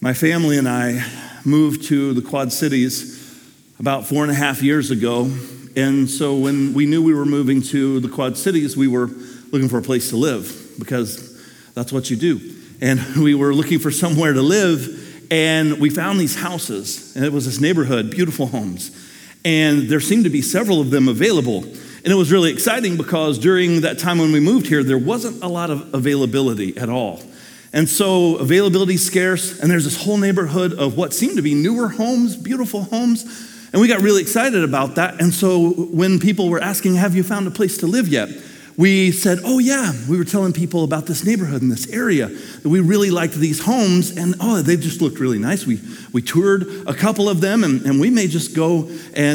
My family and I moved to the Quad Cities about 4.5 years ago. And so when we knew we were moving to the Quad Cities, we were looking for a place to live because that's what you do. And we were looking for somewhere to live, and we found these houses. And it was this neighborhood, beautiful homes. And there seemed to be several of them available. And it was really exciting because during that time when we moved here, there wasn't a lot of availability at all. And so availability scarce, and there's this whole neighborhood of what seemed to be newer homes, beautiful homes, and we got really excited about that. And so when people were asking, have you found a place to live yet? We said, oh yeah, we were telling people about this neighborhood in this area. We really liked these homes, and they just looked really nice. We toured a couple of them, and we may just go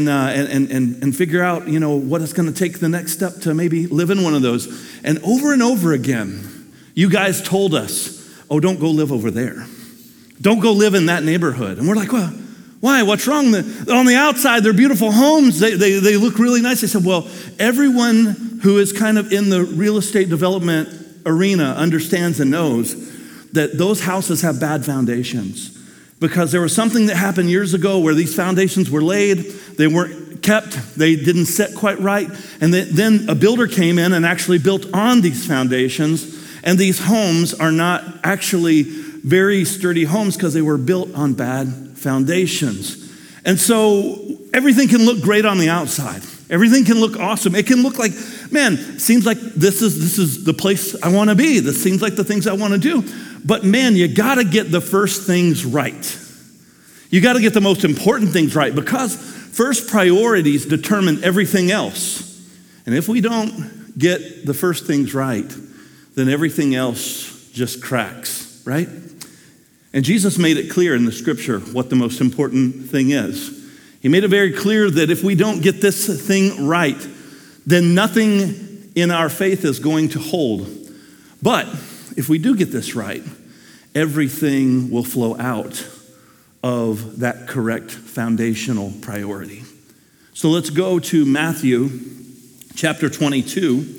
and figure out, what it's gonna take the next step to maybe live in one of those. And over again, you guys told us, oh, don't go live over there. Don't go live in that neighborhood. And we're like, well, why? What's wrong? On the outside, they're beautiful homes. They look really nice. They said, well, everyone who is kind of in the real estate development arena understands and knows that those houses have bad foundations because there was something that happened years ago where these foundations were laid, they weren't kept, they didn't set quite right, and then a builder came in and actually built on these foundations. And these homes are not actually very sturdy homes because they were built on bad foundations. And so everything can look great on the outside. Everything can look awesome. It can look like, man, seems like this is the place I want to be. This seems like the things I want to do. But man, you got to get the first things right. You got to get the most important things right because first priorities determine everything else. And if we don't get the first things right, then everything else just cracks, right? And Jesus made it clear in the scripture what the most important thing is. He made it very clear that if we don't get this thing right, then nothing in our faith is going to hold. But if we do get this right, everything will flow out of that correct foundational priority. So let's go to Matthew chapter 22.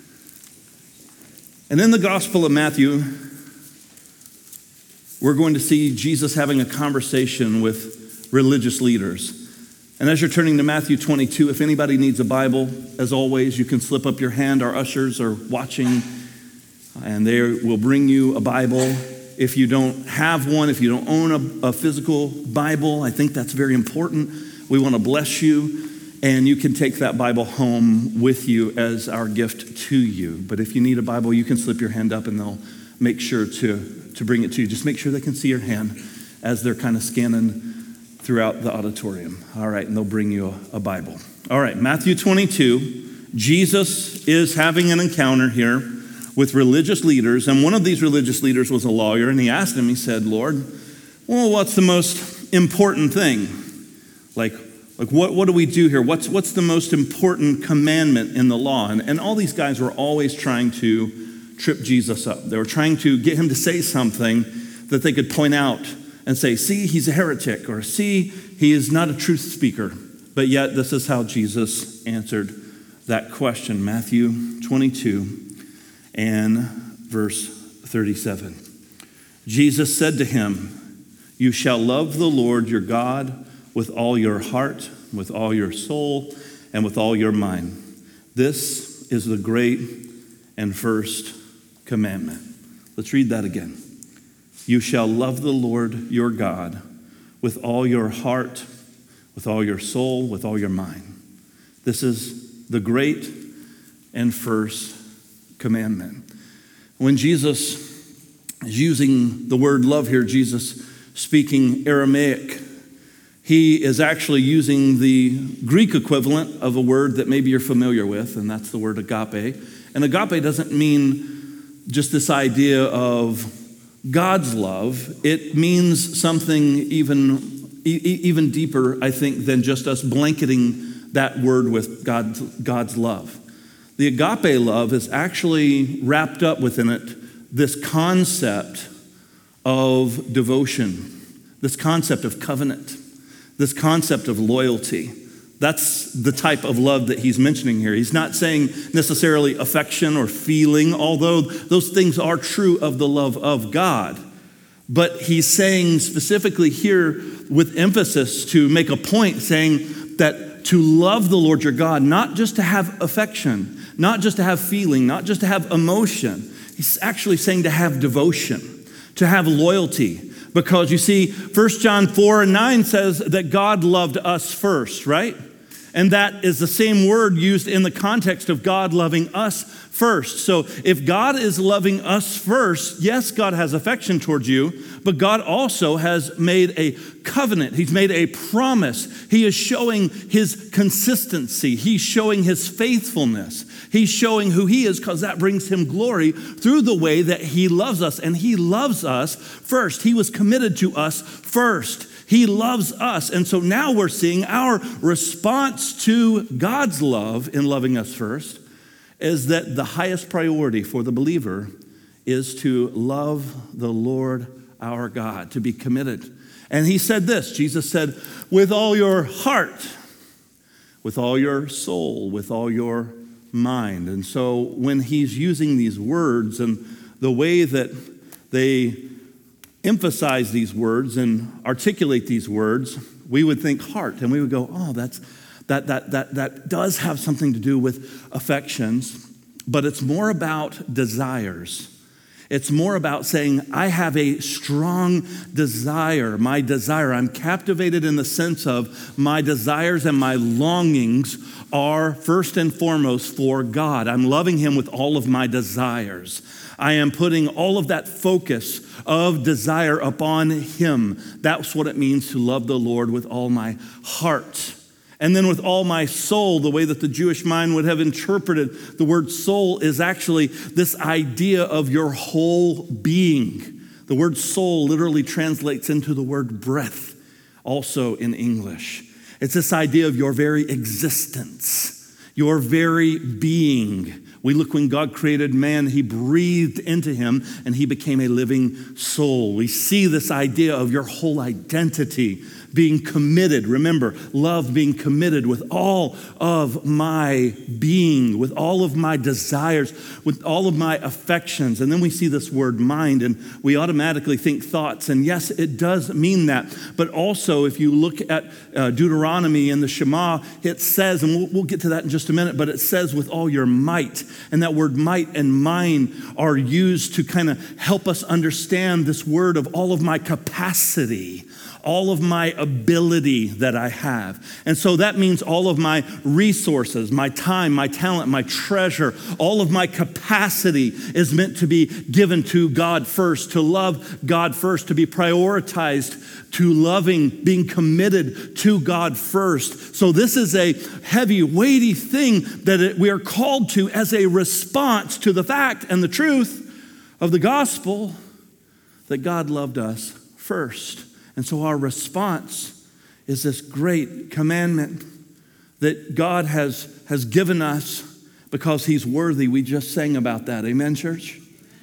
And in the Gospel of Matthew, we're going to see Jesus having a conversation with religious leaders. And as you're turning to Matthew 22, if anybody needs a Bible, as always, you can slip up your hand. Our ushers are watching, and they will bring you a Bible. If you don't have one, if you don't own a physical Bible, I think that's very important. We want to bless you. And you can take that Bible home with you as our gift to you. But if you need a Bible, you can slip your hand up and they'll make sure to bring it to you. Just make sure they can see your hand as they're kind of scanning throughout the auditorium. All right, and they'll bring you a Bible. All right, Matthew 22. Jesus is having an encounter here with religious leaders. And one of these religious leaders was a lawyer. And he asked him, he said, Lord, well, what's the most important thing? Like what do we do here? What's the most important commandment in the law? And all these guys were always trying to trip Jesus up. They were trying to get him to say something that they could point out and say, see, he's a heretic, or see, he is not a truth speaker. But yet this is how Jesus answered that question. Matthew 22 and verse 37. Jesus said to him, you shall love the Lord your God with all your heart, with all your soul, and with all your mind. This is the great and first commandment. Let's read that again. You shall love the Lord your God with all your heart, with all your soul, with all your mind. This is the great and first commandment. When Jesus is using the word love here, Jesus speaking Aramaic, he is actually using the Greek equivalent of a word that maybe you're familiar with, and that's the word agape. And agape doesn't mean just this idea of God's love. It means something even deeper, I think, than just us blanketing that word with God's love. The agape love is actually wrapped up within it this concept of devotion, this concept of covenant, this concept of loyalty. That's the type of love that he's mentioning here. He's not saying necessarily affection or feeling, although those things are true of the love of God. But he's saying specifically here with emphasis to make a point, saying that to love the Lord your God, not just to have affection, not just to have feeling, not just to have emotion. He's actually saying to have devotion, to have loyalty. Because you see, 1 John 4:9 says that God loved us first, right? And that is the same word used in the context of God loving us first. So if God is loving us first, yes, God has affection towards you, but God also has made a covenant. He's made a promise. He is showing his consistency. He's showing his faithfulness. He's showing who he is, because that brings him glory through the way that he loves us. And he loves us first. He was committed to us first. He loves us. And so now we're seeing our response to God's love in loving us first is that the highest priority for the believer is to love the Lord our God, to be committed. And he said this, Jesus said, with all your heart, with all your soul, with all your mind. And so when he's using these words and the way that they emphasize these words and articulate these words, we would think heart, and we would go, oh, that does have something to do with affections, but it's more about desires. It's more about saying, I have a strong desire. My desire, I'm captivated in the sense of my desires and my longings are first and foremost for God. I'm loving him with all of my desires. I am putting all of that focus of desire upon him. That's what it means to love the Lord with all my heart. And then with all my soul, the way that the Jewish mind would have interpreted the word soul is actually this idea of your whole being. The word soul literally translates into the word breath, also in English. It's this idea of your very existence, your very being. We look when God created man, he breathed into him and he became a living soul. We see this idea of your whole identity being committed. Remember, love being committed with all of my being, with all of my desires, with all of my affections. And then we see this word mind and we automatically think thoughts. And yes, it does mean that. But also if you look at Deuteronomy and the Shema, it says, and we'll get to that in just a minute, but it says with all your might. And that word might and mind are used to kind of help us understand this word of all of my capacity, all of my ability that I have. And so that means all of my resources, my time, my talent, my treasure, all of my capacity is meant to be given to God first, to love God first, to be prioritized, to loving, being committed to God first. So this is a heavy, weighty thing that we are called to as a response to the fact and the truth of the gospel that God loved us first. And so our response is this great commandment that God has given us because he's worthy. We just sang about that. Amen, church?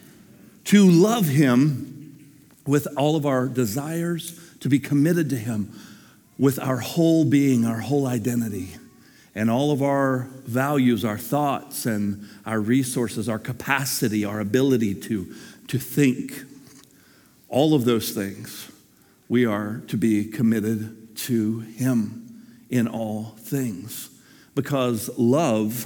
To love him with all of our desires, to be committed to him with our whole being, our whole identity, and all of our values, our thoughts, and our resources, our capacity, our ability to think. All of those things. We are to be committed to him in all things. Because love,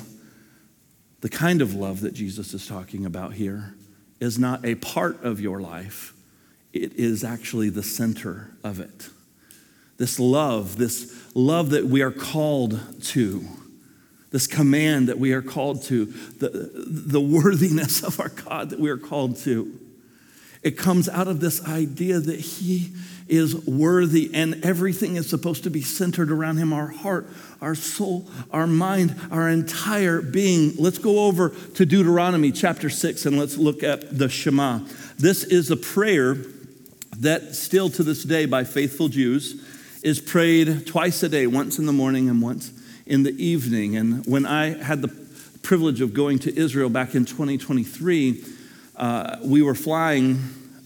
the kind of love that Jesus is talking about here, is not a part of your life. It is actually the center of it. This love that we are called to, this command that we are called to, the worthiness of our God that we are called to, it comes out of this idea that he is worthy and everything is supposed to be centered around him, our heart, our soul, our mind, our entire being. Let's go over to Deuteronomy chapter 6 and let's look at the Shema. This is a prayer that still to this day by faithful Jews is prayed twice a day, once in the morning and once in the evening. And when I had the privilege of going to Israel back in 2023, we were flying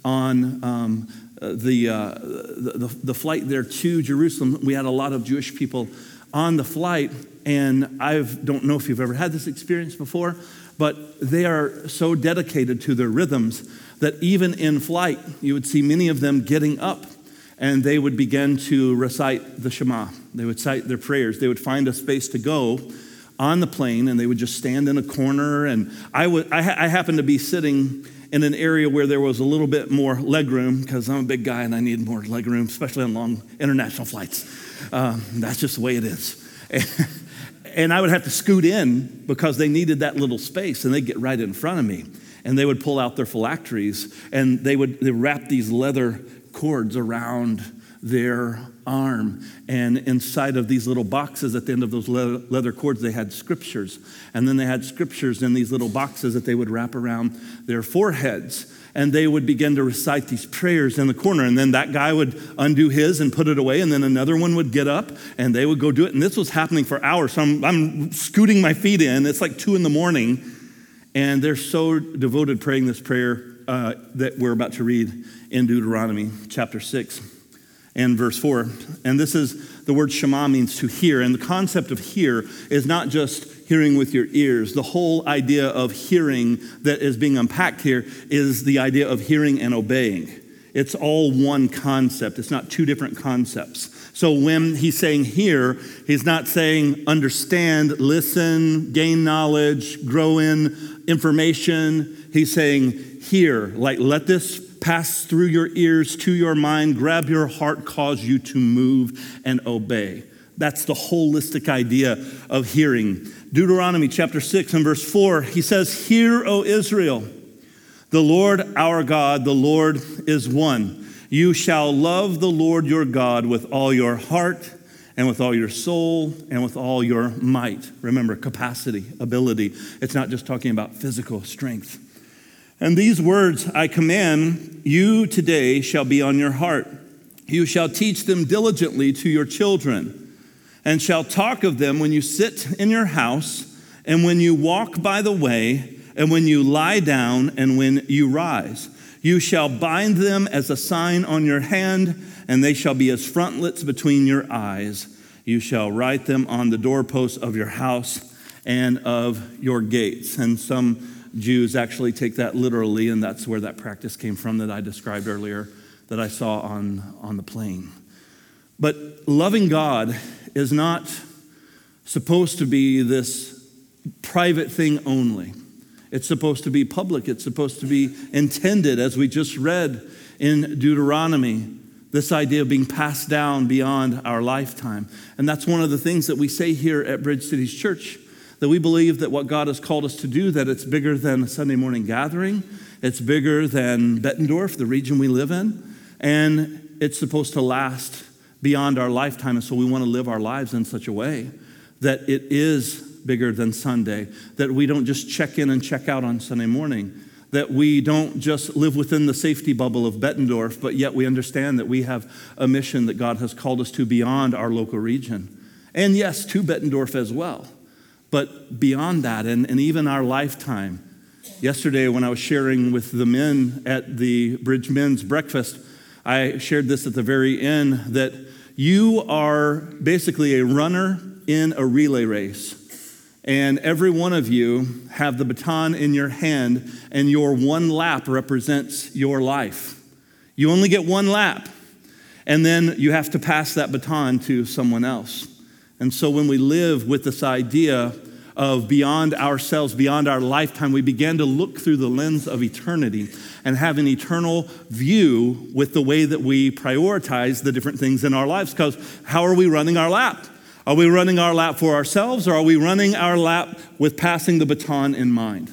on the flight there to Jerusalem. We had a lot of Jewish people on the flight, and I don't know if you've ever had this experience before, but they are so dedicated to their rhythms that even in flight, you would see many of them getting up and they would begin to recite the Shema. They would cite their prayers. They would find a space to go on the plane, and they would just stand in a corner. And I happened to be sitting in an area where there was a little bit more leg room, because I'm a big guy and I need more leg room, especially on long international flights. That's just the way it is. And I would have to scoot in because they needed that little space, and they'd get right in front of me. And they would pull out their phylacteries, and they wrap these leather cords around their arm. And inside of these little boxes at the end of those leather cords, they had scriptures. And then they had scriptures in these little boxes that they would wrap around their foreheads. And they would begin to recite these prayers in the corner. And then that guy would undo his and put it away. And then another one would get up and they would go do it. And this was happening for hours. So I'm scooting my feet in. It's like 2 a.m. And they're so devoted praying this prayer that we're about to read in Deuteronomy chapter 6 and verse 4. And this is, the word Shema means to hear. And the concept of hear is not just hearing with your ears. The whole idea of hearing that is being unpacked here is the idea of hearing and obeying. It's all one concept. It's not two different concepts. So when he's saying hear, he's not saying understand, listen, gain knowledge, grow in information. He's saying hear, like let this pass through your ears to your mind, grab your heart, cause you to move and obey. That's the holistic idea of hearing. Deuteronomy chapter 6 and verse 4, he says, "Hear, O Israel, the Lord our God, the Lord is one. You shall love the Lord your God with all your heart and with all your soul and with all your might." Remember, capacity, ability. It's not just talking about physical strength. "And these words I command you today shall be on your heart. You shall teach them diligently to your children, and shall talk of them when you sit in your house, and when you walk by the way, and when you lie down, and when you rise. You shall bind them as a sign on your hand, and they shall be as frontlets between your eyes. You shall write them on the doorposts of your house and of your gates." And some Jews actually take that literally, and that's where that practice came from that I described earlier, that I saw on the plane. But loving God is not supposed to be this private thing only. It's supposed to be public. It's supposed to be intended, as we just read in Deuteronomy, this idea of being passed down beyond our lifetime. And that's one of the things that we say here at Bridge Cities Church, that we believe that what God has called us to do, that it's bigger than a Sunday morning gathering. It's bigger than Bettendorf, the region we live in. And it's supposed to last beyond our lifetime. And so we want to live our lives in such a way that it is bigger than Sunday, that we don't just check in and check out on Sunday morning, that we don't just live within the safety bubble of Bettendorf, but yet we understand that we have a mission that God has called us to beyond our local region. And yes, to Bettendorf as well, but beyond that, and even our lifetime. Yesterday, when I was sharing with the men at the Bridge Men's Breakfast, I shared this at the very end, that you are basically a runner in a relay race. And every one of you have the baton in your hand, and your one lap represents your life. You only get one lap, and then you have to pass that baton to someone else. And so when we live with this idea of beyond ourselves, beyond our lifetime, we begin to look through the lens of eternity and have an eternal view with the way that we prioritize the different things in our lives. Because how are we running our lap? Are we running our lap for ourselves, or are we running our lap with passing the baton in mind?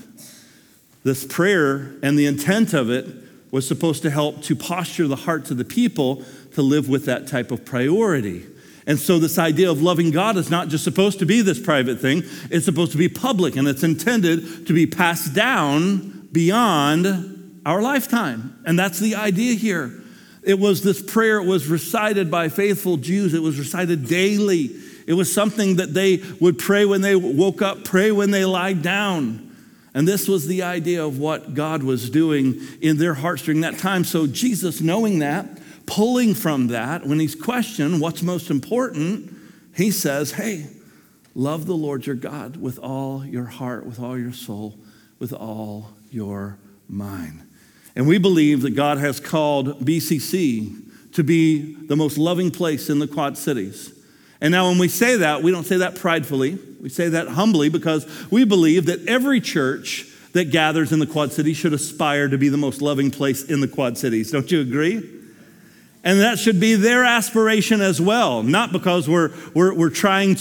This prayer and the intent of it was supposed to help to posture the hearts of the people to live with that type of priority. And so this idea of loving God is not just supposed to be this private thing, it's supposed to be public, and it's intended to be passed down beyond our lifetime. And that's the idea here. It was this prayer, it was recited by faithful Jews, it was recited daily. It was something that they would pray when they woke up, pray when they lied down. And this was the idea of what God was doing in their hearts during that time. So Jesus, knowing that, pulling from that, when he's questioned what's most important, He says, hey, love the Lord your God with all your heart, with all your soul, with all your mind. And we believe that God has called BCC to be the most loving place in the Quad Cities. And now when we say that, we don't say that pridefully. We say that humbly because we believe that every church that gathers in the Quad Cities should aspire to be the most loving place in the Quad Cities. Don't you agree? And that should be their aspiration as well, not because we're trying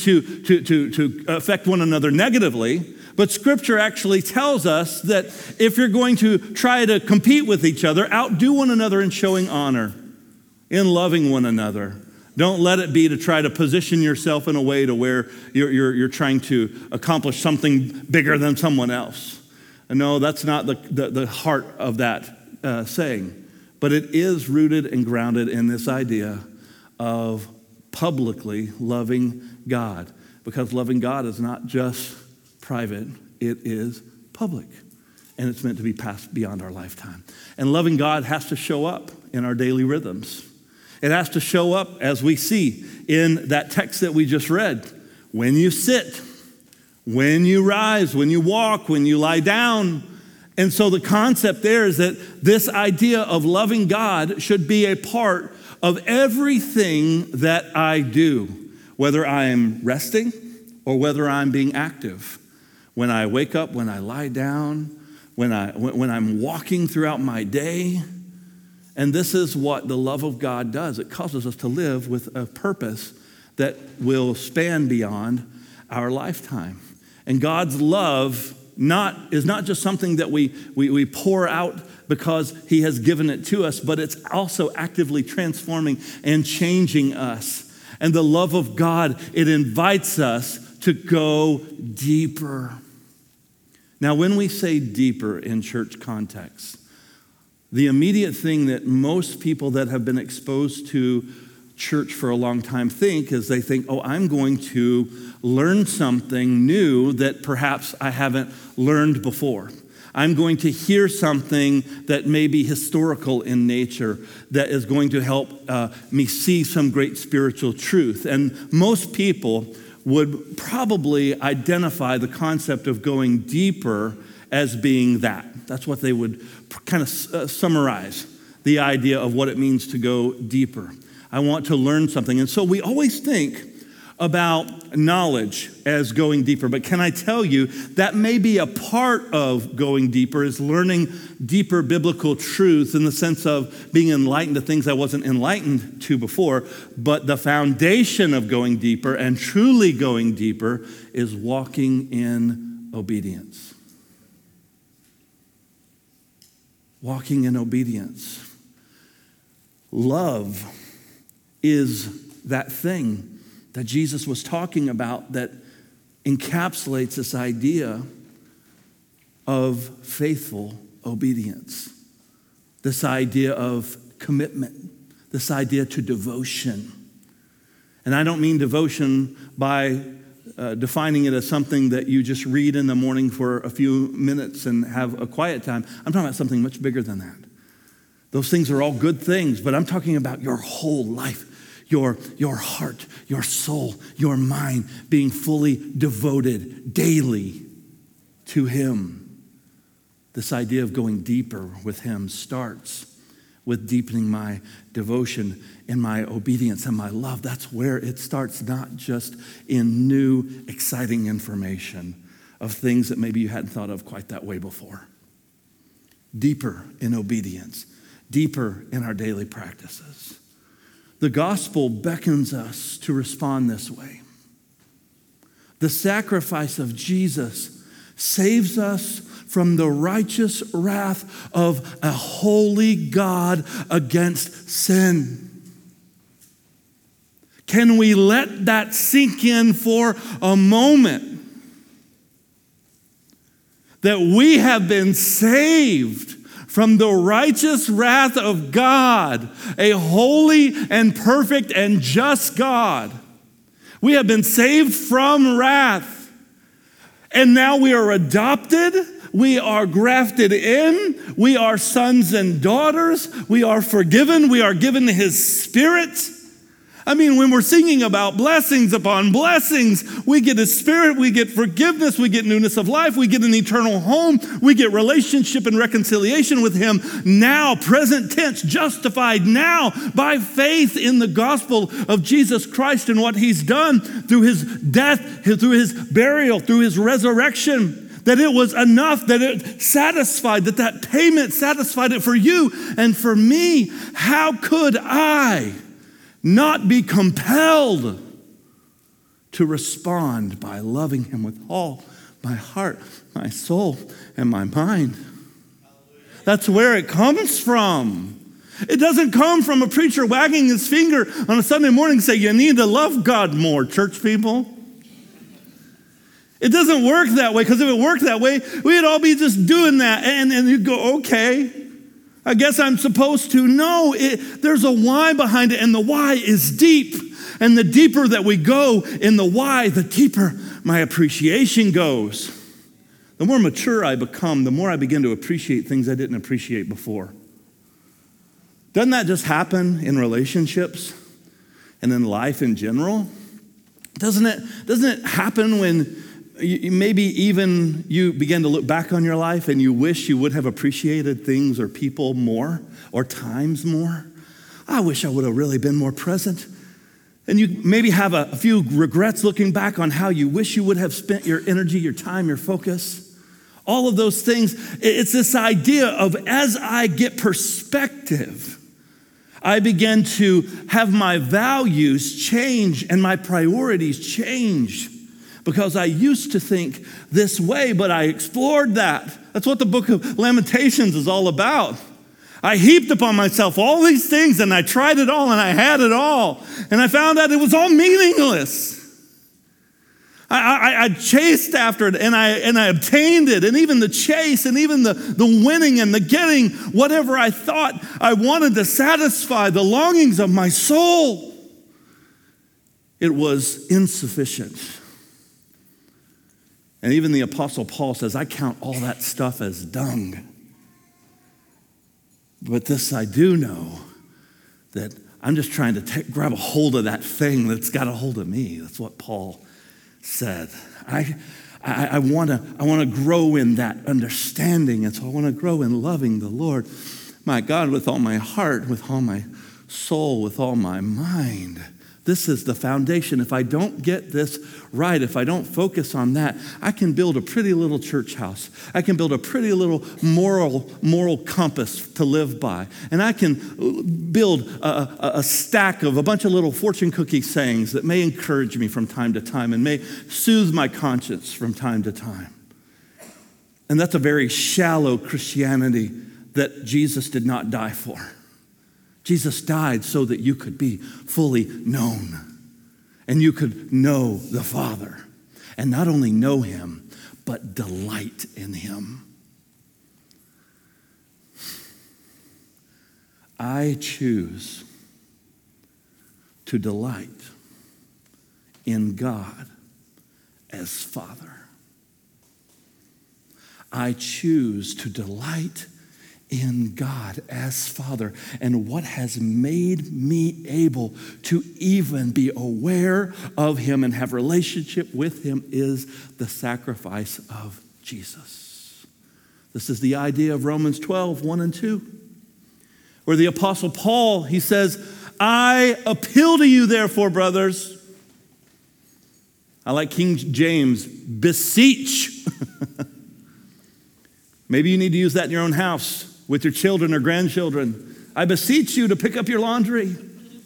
to affect one another negatively, but Scripture actually tells us that if you're going to try to compete with each other, outdo one another in showing honor, in loving one another. Don't let it be to try to position yourself in a way to where you're trying to accomplish something bigger than someone else. No, that's not the heart of that saying. But it is rooted and grounded in this idea of publicly loving God. Because loving God is not just private, it is public. And it's meant to be passed beyond our lifetime. And loving God has to show up in our daily rhythms. It has to show up, as we see in that text that we just read. When you sit, when you rise, when you walk, when you lie down. And so the concept there is that this idea of loving God should be a part of everything that I do, whether I am resting or whether I'm being active. When I wake up, when I lie down, when I'm walking throughout my day. And this is what the love of God does. It causes us to live with a purpose that will span beyond our lifetime. And God's love is not just something that we pour out because he has given it to us, but it's also actively transforming and changing us. And the love of God, it invites us to go deeper. Now, when we say deeper in church context, the immediate thing that most people that have been exposed to church for a long time think is they think, oh, I'm going to learn something new that perhaps I haven't learned before. I'm going to hear something that may be historical in nature that is going to help me see some great spiritual truth. And most people would probably identify the concept of going deeper as being that. That's what they would kind of summarize the idea of what it means to go deeper. I want to learn something. And so we always think about knowledge as going deeper. But can I tell you, that may be a part of going deeper, is learning deeper biblical truth in the sense of being enlightened to things I wasn't enlightened to before. But the foundation of going deeper and truly going deeper is walking in obedience. Walking in obedience. Love is that thing that Jesus was talking about that encapsulates this idea of faithful obedience, this idea of commitment, this idea to devotion. And I don't mean devotion by defining it as something that you just read in the morning for a few minutes and have a quiet time. I'm talking about something much bigger than that. Those things are all good things, but I'm talking about your whole life. Your heart, your soul, your mind being fully devoted daily to him. This idea of going deeper with him starts with deepening my devotion and my obedience and my love. That's where it starts, not just in new, exciting information of things that maybe you hadn't thought of quite that way before. Deeper in obedience, deeper in our daily practices. The gospel beckons us to respond this way. The sacrifice of Jesus saves us from the righteous wrath of a holy God against sin. Can we let that sink in for a moment? That we have been saved from the righteous wrath of God, a holy and perfect and just God. We have been saved from wrath. And now we are adopted. We are grafted in. We are sons and daughters. We are forgiven. We are given his Spirit. I mean, when we're singing about blessings upon blessings, we get His Spirit, we get forgiveness, we get newness of life, we get an eternal home, we get relationship and reconciliation with Him now, present tense, justified now by faith in the gospel of Jesus Christ and what He's done through His death, through His burial, through His resurrection. That it was enough, that it satisfied, that payment satisfied it for you and for me. How could I not be compelled to respond by loving Him with all my heart, my soul, and my mind? That's where it comes from. It doesn't come from a preacher wagging his finger on a Sunday morning saying, you need to love God more, church people. It doesn't work that way, because if it worked that way, we'd all be just doing that. And you'd go, okay, I guess I'm supposed to. No, there's a why behind it, and the why is deep. And the deeper that we go in the why, the deeper my appreciation goes. The more mature I become, the more I begin to appreciate things I didn't appreciate before. Doesn't that just happen in relationships and in life in general? Doesn't it happen when maybe even you begin to look back on your life and you wish you would have appreciated things or people more or times more? I wish I would have really been more present. And you maybe have a few regrets looking back on how you wish you would have spent your energy, your time, your focus. All of those things. It's this idea of, as I get perspective, I begin to have my values change and my priorities change. Because I used to think this way, but I explored that. That's what the book of Lamentations is all about. I heaped upon myself all these things, and I tried it all, and I had it all. And I found out it was all meaningless. I chased after it, and I obtained it. And even the chase, and even the winning and the getting, whatever I thought I wanted to satisfy the longings of my soul, it was insufficient. And even the Apostle Paul says, I count all that stuff as dung. But this I do know, that I'm just trying to grab a hold of that thing that's got a hold of me. That's what Paul said. I want to grow in that understanding, and so I want to grow in loving the Lord, my God, with all my heart, with all my soul, with all my mind. This is the foundation. If I don't get this right, if I don't focus on that, I can build a pretty little church house. I can build a pretty little moral compass to live by. And I can build a stack of a bunch of little fortune cookie sayings that may encourage me from time to time and may soothe my conscience from time to time. And that's a very shallow Christianity that Jesus did not die for. Jesus died so that you could be fully known and you could know the Father, and not only know Him, but delight in Him. I choose to delight in God as Father. I choose to delight in God as Father. And what has made me able to even be aware of Him and have relationship with Him is the sacrifice of Jesus. This is the idea of Romans 12, 1 and 2, where the Apostle Paul, he says, I appeal to you, therefore, brothers. I like King James, beseech. Maybe you need to use that in your own house with your children or grandchildren. I beseech you to pick up your laundry.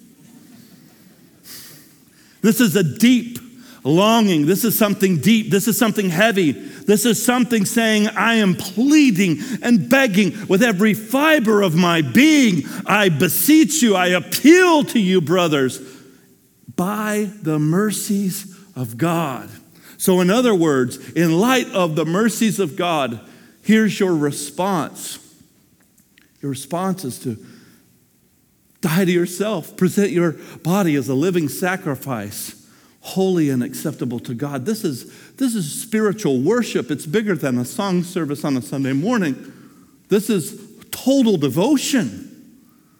This is a deep longing. This is something deep. This is something heavy. This is something saying, I am pleading and begging with every fiber of my being. I beseech you, I appeal to you, brothers, by the mercies of God. So in other words, in light of the mercies of God, here's your response. Your response is to die to yourself. Present your body as a living sacrifice, holy and acceptable to God. This is spiritual worship. It's bigger than a song service on a Sunday morning. This is total devotion.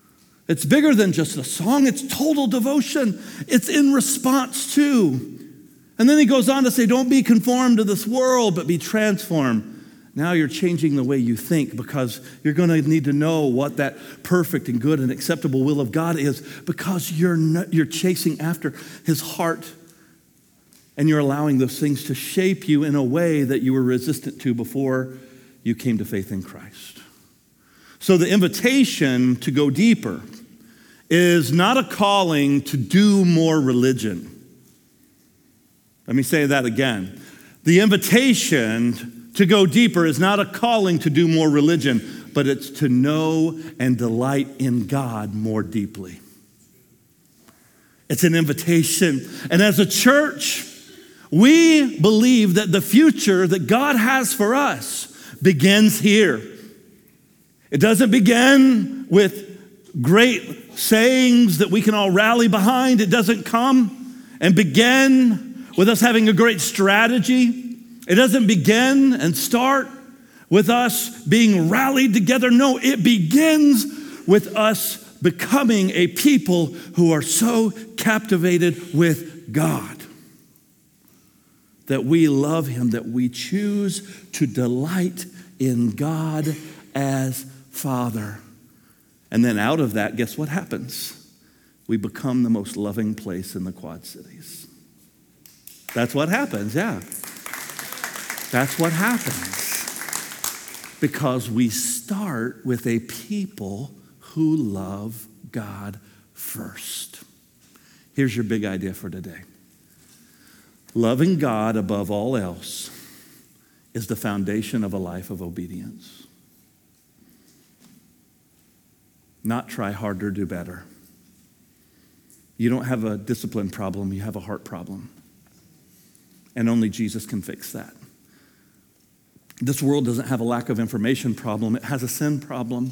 It's bigger than just a song. It's total devotion. It's in response to. And then he goes on to say, don't be conformed to this world, but be transformed. Now you're changing the way you think because you're going to need to know what that perfect and good and acceptable will of God is because you're chasing after his heart and you're allowing those things to shape you in a way that you were resistant to before you came to faith in Christ. So the invitation to go deeper is not a calling to do more religion. Let me say that again. The invitation to go deeper is not a calling to do more religion, but it's to know and delight in God more deeply. It's an invitation. And as a church, we believe that the future that God has for us begins here. It doesn't begin with great sayings that we can all rally behind. It doesn't come and begin with us having a great strategy. It doesn't begin and start with us being rallied together. No, it begins with us becoming a people who are so captivated with God that we love him, that we choose to delight in God as Father. And then out of that, guess what happens? We become the most loving place in the Quad Cities. That's what happens, yeah. That's what happens because we start with a people who love God first. Here's your big idea for today. Loving God above all else is the foundation of a life of obedience. Not try harder, do better. You don't have a discipline problem, you have a heart problem. And only Jesus can fix that. This world doesn't have a lack of information problem. It has a sin problem.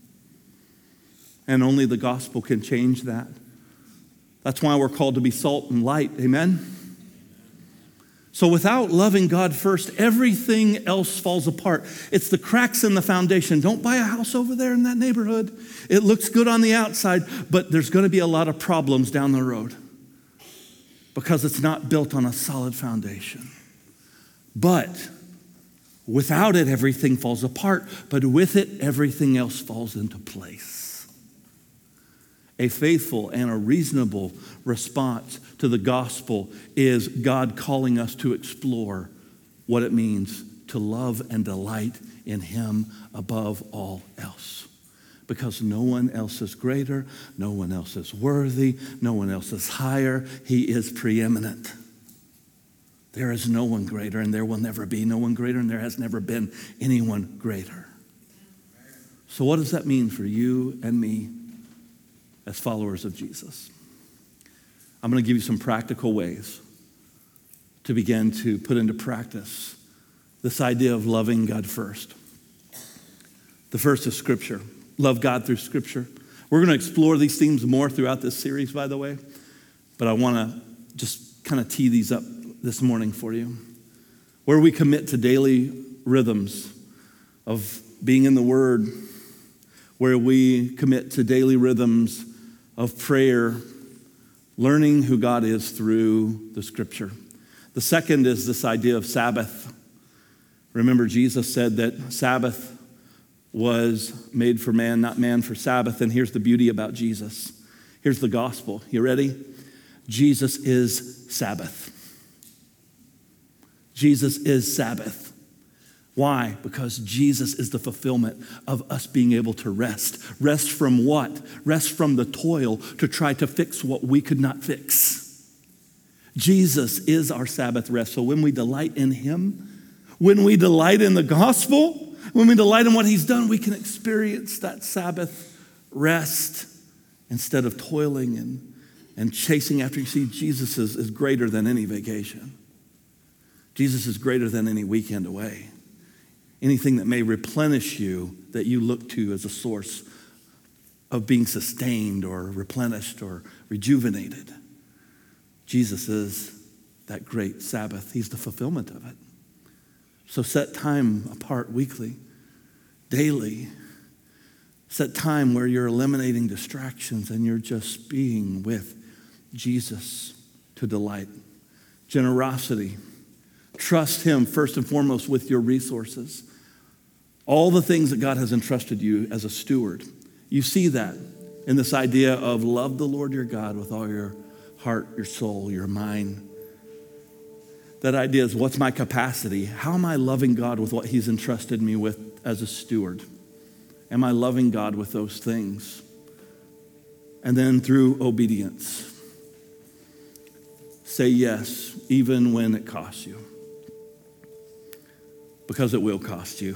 And only the gospel can change that. That's why we're called to be salt and light. Amen? So without loving God first, everything else falls apart. It's the cracks in the foundation. Don't buy a house over there in that neighborhood. It looks good on the outside, but there's going to be a lot of problems down the road because it's not built on a solid foundation. But without it, everything falls apart, but with it, everything else falls into place. A faithful and a reasonable response to the gospel is God calling us to explore what it means to love and delight in him above all else. Because no one else is greater, no one else is worthy, no one else is higher. He is preeminent. There is no one greater, and there will never be no one greater, and there has never been anyone greater. So what does that mean for you and me as followers of Jesus? I'm going to give you some practical ways to begin to put into practice this idea of loving God first. The first is Scripture. Love God through Scripture. We're going to explore these themes more throughout this series, by the way, but I want to just kind of tee these up this morning for you, where we commit to daily rhythms of being in the Word, where we commit to daily rhythms of prayer, learning who God is through the Scripture. The second is this idea of Sabbath. Remember, Jesus said that Sabbath was made for man, not man for Sabbath. And here's the beauty about Jesus. Here's the gospel. You ready? Jesus is Sabbath. Jesus is Sabbath. Why? Because Jesus is the fulfillment of us being able to rest. Rest from what? Rest from the toil to try to fix what we could not fix. Jesus is our Sabbath rest. So when we delight in him, when we delight in the gospel, when we delight in what he's done, we can experience that Sabbath rest instead of toiling and chasing after. You see, Jesus is greater than any vacation. Jesus is greater than any weekend away. Anything that may replenish you that you look to as a source of being sustained or replenished or rejuvenated. Jesus is that great Sabbath. He's the fulfillment of it. So set time apart weekly, daily. It's that time where you're eliminating distractions and you're just being with Jesus to delight. Generosity. Trust him first and foremost with your resources. All the things that God has entrusted you as a steward. You see that in this idea of love the Lord your God with all your heart, your soul, your mind. That idea is, what's my capacity? How am I loving God with what he's entrusted me with as a steward? Am I loving God with those things? And then through obedience. Say yes, even when it costs you. Because it will cost you.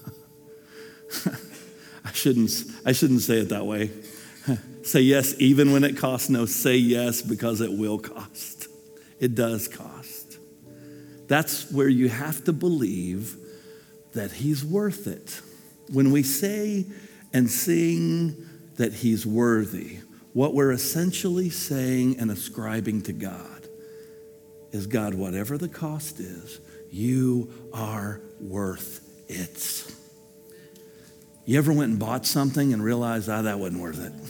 I shouldn't say it that way. Say yes, even when it costs. No, say yes because it will cost. It does cost. That's where you have to believe that he's worth it. When we say and sing that he's worthy, what we're essentially saying and ascribing to God is, God, whatever the cost is, you are worth it. You ever went and bought something and realized, that wasn't worth it?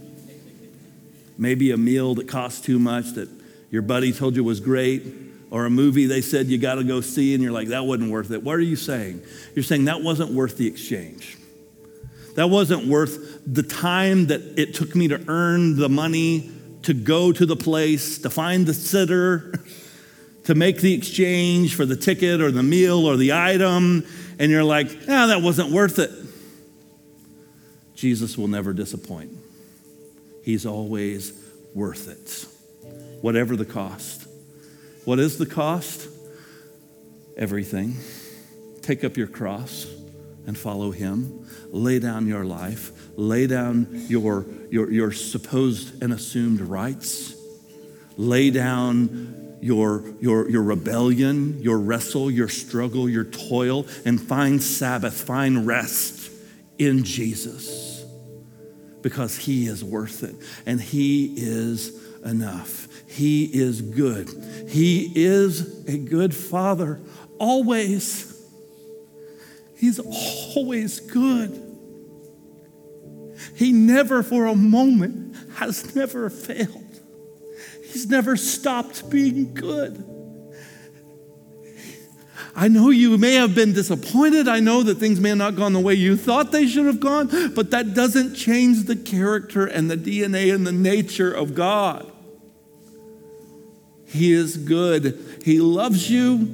Maybe a meal that cost too much that your buddy told you was great, or a movie they said you got to go see, and you're like, that wasn't worth it. What are you saying? You're saying that wasn't worth the exchange. That wasn't worth the time that it took me to earn the money, to go to the place, to find the sitter, to make the exchange for the ticket or the meal or the item. And you're like, that wasn't worth it. Jesus will never disappoint. He's always worth it, whatever the cost. What is the cost? Everything. Take up your cross and follow him. Lay down your life. Lay down your supposed and assumed rights. Lay down your rebellion, your wrestle, your struggle, your toil, and find Sabbath, find rest in Jesus. Because he is worth it, and he is enough. He is good. He is a good father, always. He's always good. He never for a moment has never failed. He's never stopped being good. I know you may have been disappointed. I know that things may have not gone the way you thought they should have gone, but that doesn't change the character and the DNA and the nature of God. He is good. He loves you.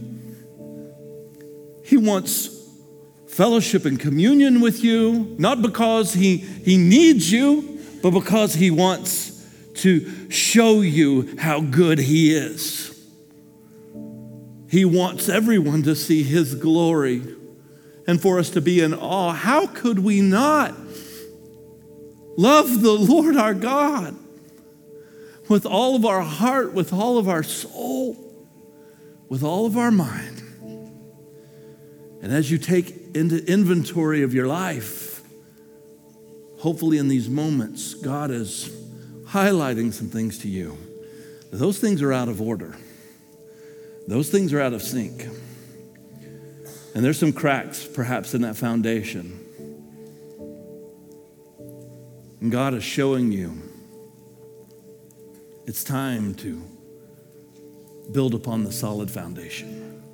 He wants fellowship and communion with you, not because he needs you, but because he wants to show you how good he is. He wants everyone to see his glory and for us to be in awe. How could we not love the Lord our God with all of our heart, with all of our soul, with all of our mind? And as you take into inventory of your life, hopefully in these moments, God is highlighting some things to you. Those things are out of order. Those things are out of sync. And there's some cracks perhaps in that foundation. And God is showing you it's time to build upon the solid foundation.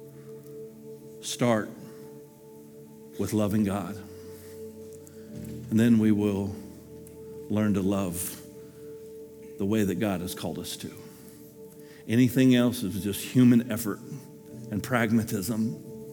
Start with loving God. And then we will learn to love the way that God has called us to. Anything else is just human effort and pragmatism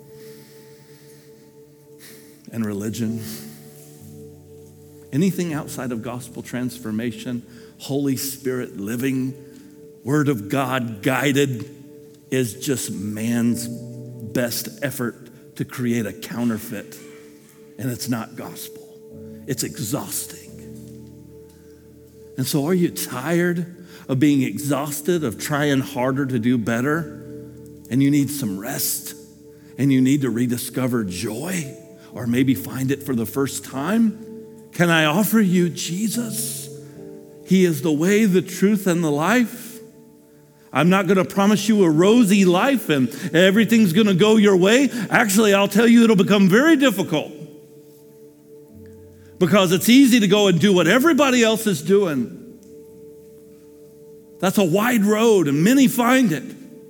and religion. Anything outside of gospel transformation, Holy Spirit living, Word of God guided, is just man's best effort to create a counterfeit. And it's not gospel. It's exhausting. And so are you tired of being exhausted, of trying harder to do better, and you need some rest, and you need to rediscover joy, or maybe find it for the first time? Can I offer you Jesus? He is the way, the truth, and the life. I'm not going to promise you a rosy life and everything's going to go your way. Actually, I'll tell you it'll become very difficult. because it's easy to go and do what everybody else is doing. That's a wide road, and many find it.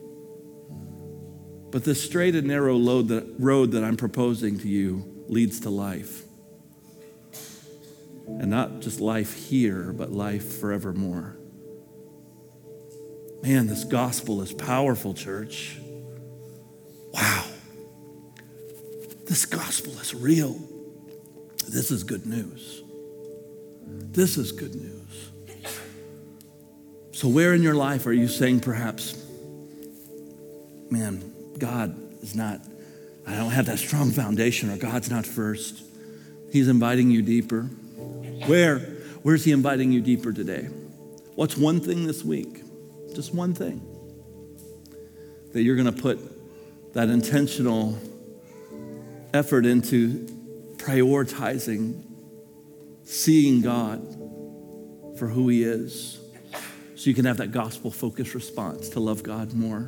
But this straight and narrow road that I'm proposing to you leads to life. And not just life here, but life forevermore. Man, this gospel is powerful, church. Wow. This gospel is real. This is good news. This is good news. So where in your life are you saying perhaps, man, God is not, I don't have that strong foundation, or God's not first. He's inviting you deeper. Where's he inviting you deeper today? What's one thing this week? Just one thing that you're going to put that intentional effort into prioritizing, seeing God for who he is, so you can have that gospel-focused response to love God more.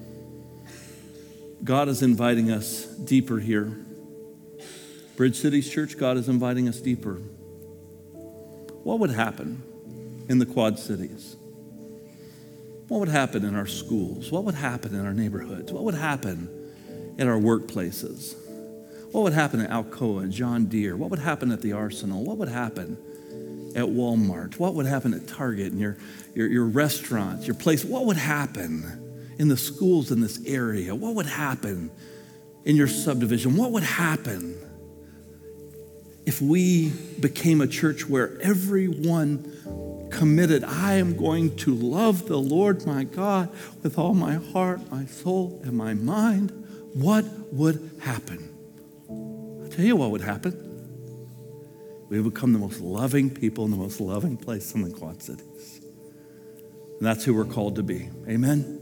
God is inviting us deeper here. Bridge Cities Church, God is inviting us deeper. What would happen in the Quad Cities? What would happen in our schools? What would happen in our neighborhoods? What would happen in our workplaces? What would happen at Alcoa and John Deere? What would happen at the Arsenal? What would happen at Walmart? What would happen at Target and your restaurants, your place? What would happen in the schools in this area? What would happen in your subdivision? What would happen if we became a church where everyone committed, I am going to love the Lord my God with all my heart, my soul, and my mind? What would happen? I'll tell you what would happen. We would become the most loving people in the most loving place in the Quad Cities. And that's who we're called to be. Amen?